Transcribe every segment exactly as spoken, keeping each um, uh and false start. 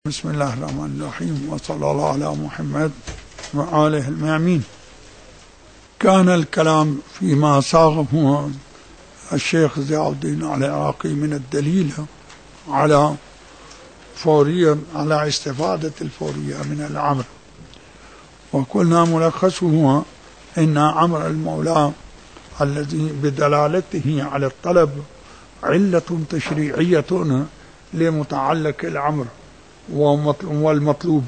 بسم الله الرحمن الرحيم، وصلى الله على محمد وآله الميامين. كان الكلام فيما صاغه الشيخ ضياء الدين العراقي من الدليل على فورية على استفادة الفورية من الأمر، وقلنا ملخصه إن أمر المولى الذي بدلالته على الطلب علة تشريعية لمتعلق الأمر والمطلوب،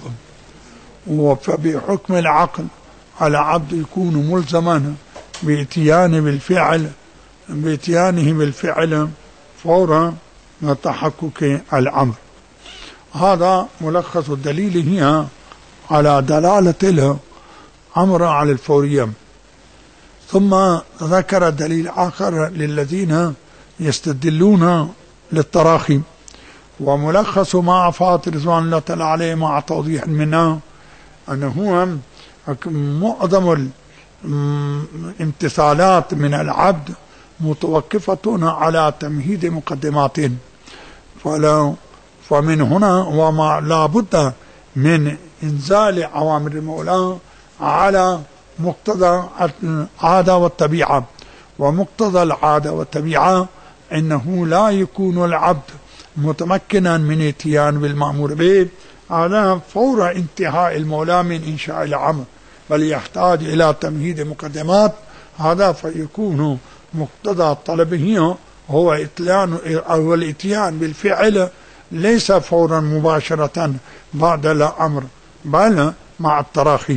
فبحكم العقل العبد يكون ملزما بإتيان بالفعل بإتيانه بالفعل فور تحقق الأمر. هذا ملخص الدليل هي على دلالة الأمر على الفورية. ثم ذكر دليل آخر للذين يستدلون للتراخي، وملخص ما أفاد رضوان الله تعالى عليه مع توضيح منه أنه معظم الامتثالات من العبد متوقفة على تمهيد مقدمات، فلو فمن هنا وما لا بد من إنزال أوامر المولى على مقتضى العادة والطبيعة، ومقتضى العادة والطبيعة إنه لا يكون العبد متمكنا من اتيان بالمأمور به على فور انتهاء المولى من إنشاء الأمر، بل يحتاج إلى تمهيد مقدمات. هذا فيكون مقتضى طلبه هو إتيان أو الاتيان بالفعل، ليس فورا مباشرة بعد الأمر بل مع التراخي.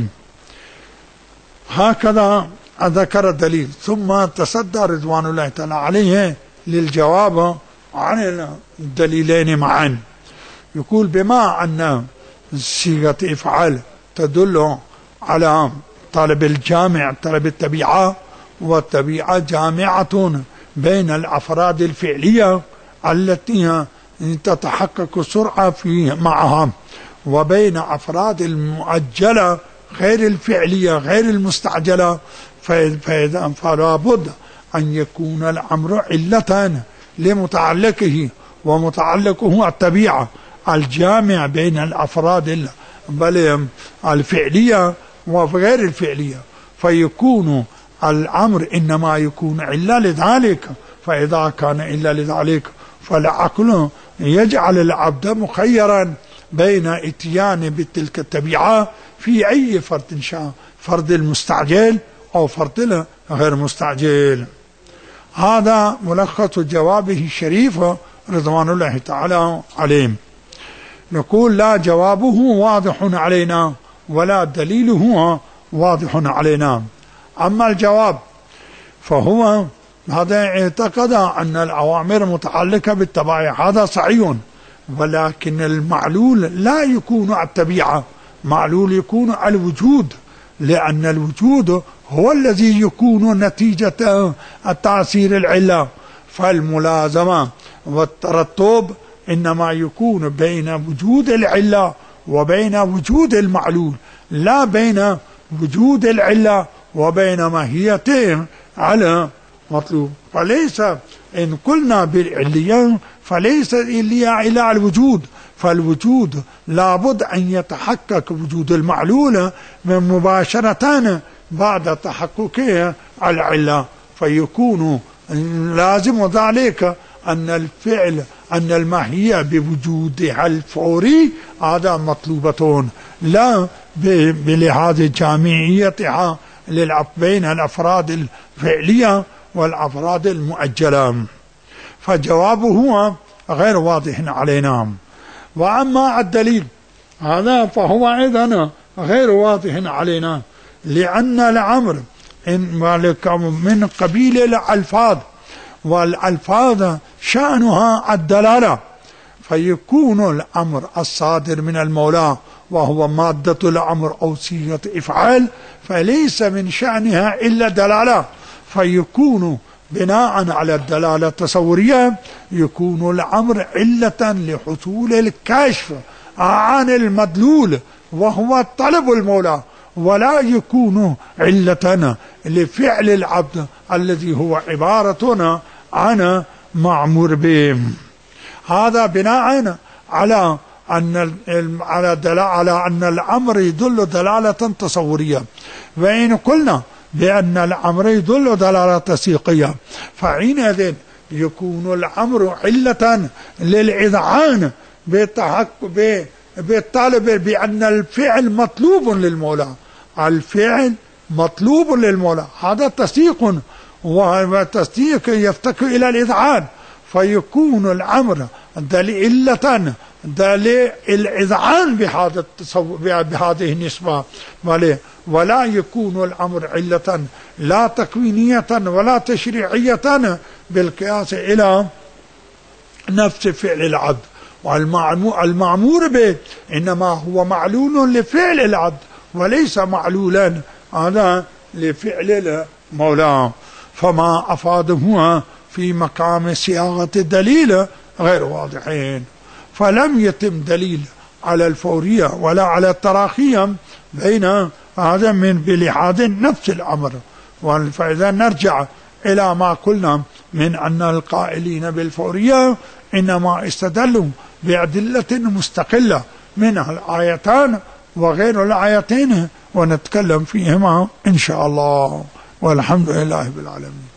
هكذا ذكر الدليل، ثم تصدى رضوان الله تعالى عليه للجواب عن الدليلين معا. يقول بما أن صيغة إفعال تدل على طلب الجامع طلب الطبيعة، والطبيعة جامعة بين الأفراد الفعلية التي تتحقق السرعة في معها، وبين أفراد المؤجلة غير الفعلية غير المستعجلة، فإذا فلا بد أن يكون الأمر علة لمتعلقه، ومتعلقه الطبيعة الجامع بين الأفراد بل الفعلية وغير الفعلية، فيكون الأمر إنما يكون إلا لذلك. فإذا كان إلا لذلك فالعقل يجعل العبد مخيرا بين اتيان بتلك الطبيعة في أي فرد شاء، فرد المستعجل أو فرد غير مستعجل. هذا ملخص جوابه الشريف رضوان الله تعالى عليه. نقول لا جوابه واضح علينا ولا دليله واضح علينا. أما الجواب فهو هذا اعتقد أن الأوامر متعلقة بالطبيعة، هذا صحيح، ولكن المعلول لا يكون الطبيعة، معلول يكون الوجود، لأن الوجود هو الذي يكون نتيجة التأثير العلة، فالملازمة والترتب إنما يكون بين وجود العلة وبين وجود المعلول، لا بين وجود العلة وبين ماهيته على مطلوب. فليس إن قلنا بالعلية فليس إلا إلى الوجود، فالوجود لابد أن يتحقق وجود المعلول من مباشرة بعد تحققه العلة، فيكون لازم ذلك أن الفعل أن الماهية بوجودها الفوري هذا مطلوبة، لا بلحاظ جامعيتها بين الأفراد الفعلية والأفراد المؤجلة. فجوابه غير واضح علينا. وأما الدليل هذا فهو أيضا غير واضح علينا، لأن الأمر من قبيل الألفاظ، والألفاظ شأنها الدلالة، فيكون الأمر الصادر من المولى وهو مادة الأمر أو صيغة إفعال فليس من شأنها إلا دلالة، فيكون بناء على الدلالة التصورية يكون الأمر علة لحصول الكشف عن المدلول وهو طلب المولى، ولا يكون علة لفعل العبد الذي هو عبارة عن معمور به. هذا بناء على أن على دل على أن الأمر يدل دلالة تصورية، وإن قلنا بأن الأمر يدل دلالة تسيقية فحينئذ يكون الأمر علة للإذعان بالطالب بأن الفعل مطلوب للمولى، الفعل مطلوب للمولى، هذا تصديق، والتصديق يفتقر إلى الإذعان، فيكون الأمر علة دليل الإذعان بهذا بهذه النسبة، ولا يكون الأمر علة لا تكوينية ولا تشريعية بالقياس إلى نفس فعل العبد. والمأمور به إنما هو معلول لفعل العبد وليس معلولا هذا لفعل المولى، فما أفاده في مقام صياغة الدليل غير واضحين، فلم يتم دليل على الفورية ولا على التراخية بين هذا من بلحاظ نفس الأمر. فإذا نرجع إلى ما قلنا من أن القائلين بالفورية إنما استدلوا بأدلة مستقلة منها الآيتان وغير الآيتين، ونتكلم فيهما إن شاء الله، والحمد لله بالعالمين.